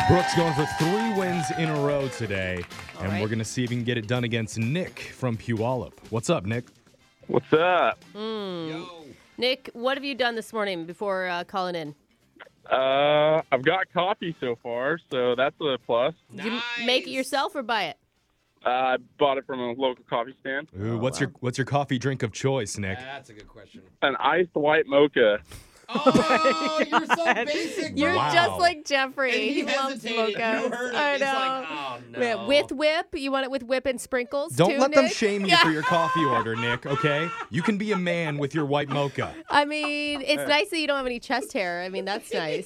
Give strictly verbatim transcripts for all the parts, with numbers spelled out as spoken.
Brooke's going for three wins in a row today, All and right. we're going to see if he can get it done against Nick from Puyallup. What's up, Nick? What's up? Nick, what have you done this morning before uh, calling in? Uh, I've got coffee so far, so that's a plus. Did you make it yourself or buy it? Uh, I bought it from a local coffee stand. Ooh, what's wow. your what's your coffee drink of choice, Nick? That's a good question. An iced white mocha. Oh, you're so basic, You're bro. Wow. just like Jeffrey. And he loves hesitated. mochas. You heard him. I He's know. like, oh, no. Yeah, with whip? You want it with whip and sprinkles Don't too, let them Nick? shame you Yeah. for your coffee order, Nick, okay? You can be a man with your white mocha. I mean, it's nice that you don't have any chest hair. I mean, that's nice.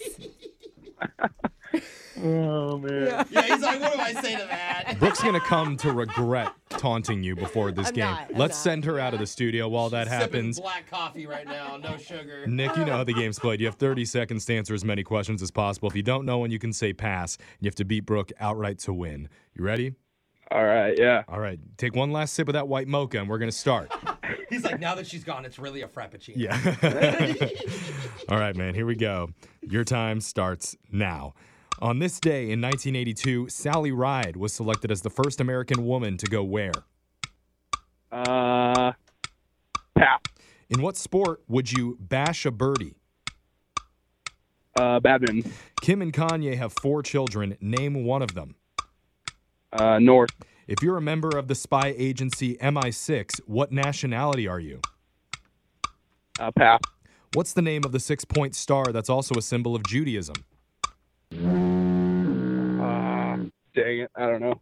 Oh, man. Yeah, he's like, what do I say to that? Brooke's going to come to regret taunting you before this I'm game. not, I'm Let's not. send her out of the studio while that Sipping happens. black coffee right now, no sugar. Nick, you know how the game's played. You have thirty seconds to answer as many questions as possible. If you don't know one, you can say pass. You have to beat Brooke outright to win. You ready? All right, yeah. All right. Take one last sip of that white mocha, and we're going to start. He's like, now that she's gone, it's really a frappuccino. Yeah. All right, man. Here we go. Your time starts now. On this day in nineteen eighty-two, Sally Ride was selected as the first American woman to go where? Uh, pass. In what sport would you bash a birdie? Uh, badminton. Kim and Kanye have four children. Name one of them. Uh, north. If you're a member of the spy agency M I six, what nationality are you? Uh, pass. What's the name of the six-point star that's also a symbol of Judaism? Uh, dang it. I don't know.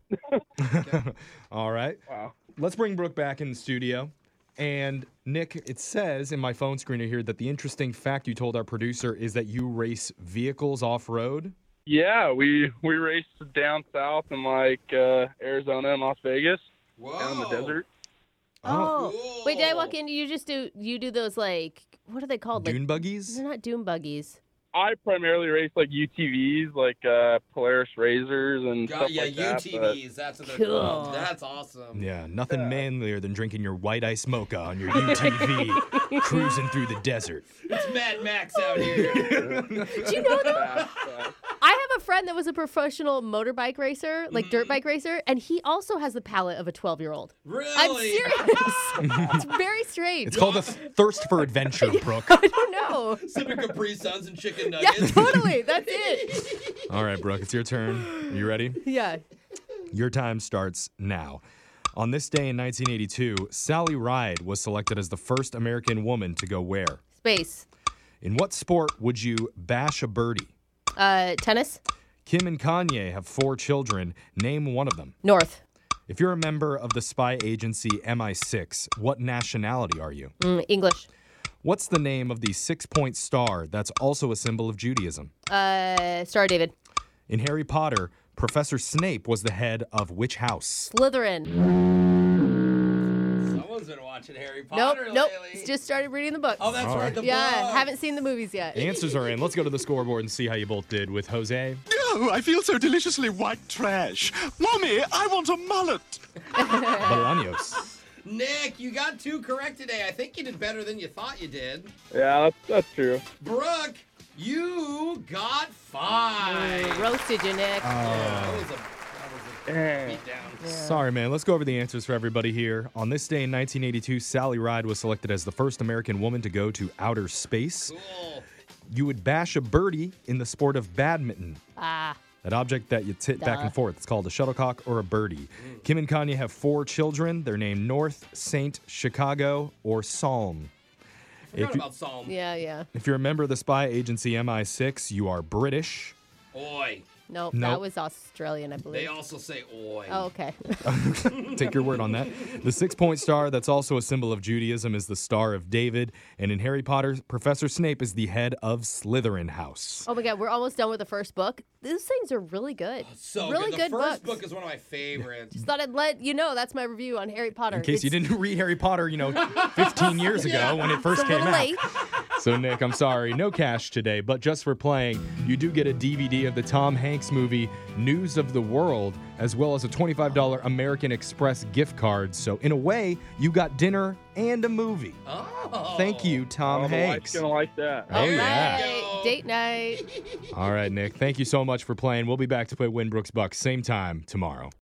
All right. Wow. Let's bring Brooke back in the studio. And Nick, it says in my phone screener here that the interesting fact you told our producer is that you race vehicles off-road. Yeah, we we raced down south in like uh, Arizona and Las Vegas, Whoa. down in the desert. Oh, Cool. wait! Did I walk in? You just do you do those like what are they called? Dune like, buggies? They're not dune buggies. I primarily race like U T Vs, like uh, Polaris Razors and God, stuff yeah, like that. but- U T Vs. That's what they're Cool. called. That's awesome. Yeah, nothing manlier than drinking your white ice mocha on your U T V, cruising through the desert. It's Mad Max out here. Do you know though? Pass, pass. I have a friend that was a professional motorbike racer, like dirt Mm-hmm. bike racer, and he also has the palate of a twelve-year-old. Really? I'm serious. It's very strange. It's called a thirst for adventure, Brooke. I don't know. Sipping Capri Suns and chicken Yeah, nuggets. totally. That's it. All right, Brooke, it's your turn. Are you ready? Yeah. Your time starts now. On this day in nineteen eighty-two, Sally Ride was selected as the first American woman to go where? Space. In what sport would you bash a birdie? Uh, tennis. Kim and Kanye have four children. Name one of them. North. If you're a member of the spy agency M I six, what nationality are you? Mm, English. What's the name of the six-point star that's also a symbol of Judaism? Uh, Star David. In Harry Potter, Professor Snape was the head of which house? Slytherin. Someone's been watching Harry Nope. Potter Nope. lately. Just started reading the books. Oh, that's All right. right. The yeah. book. Haven't seen the movies yet. Answers are in. Let's go to the scoreboard and see how you both did with Jose. Oh, I feel so deliciously white trash. Mommy, I want a mullet. Bolaños. Nick, you got two correct today. I think you did better than you thought you did. Yeah, that's, that's true. Brooke, you got five. Roasted you, Nick. That was a, that was a Dang. beat down. Sorry, man. Let's go over the answers for everybody here. On this day in nineteen eighty-two, Sally Ride was selected as the first American woman to go to outer space. Cool. You would bash a birdie in the sport of badminton. Ah. That object that you hit back Duh. and forth. It's called a shuttlecock or a birdie. Kim and Kanye have four children. They're named North, Saint, Chicago, or Psalm. Forgot If you- about Psalm. Yeah, yeah. If you're a member of the spy agency M I six, you are British. Oi. Nope, Nope. that was Australian, I believe. They also say oi. Oh, okay. Take your word on that. The six-point star that's also a symbol of Judaism is the Star of David. And in Harry Potter, Professor Snape is the head of Slytherin House. Oh my God, we're almost done with the first book. These things are really good. So really good. good The first books. book is one of my favorites. Just thought I'd let you know that's my review on Harry Potter. In case you It's- didn't read Harry Potter, you know, fifteen years ago when it first It's a came little out. late. So, Nick, I'm sorry, no cash today, but just for playing, you do get a D V D of the Tom Hanks movie News of the World, as well as a twenty-five dollars American Express gift card. So, in a way, you got dinner and a movie. Oh. Thank you, Tom Oh, my Hanks. wife's going to like that. Oh, All yeah. right, date night. All right, Nick, thank you so much for playing. We'll be back to play Winbrook's Bucks same time tomorrow.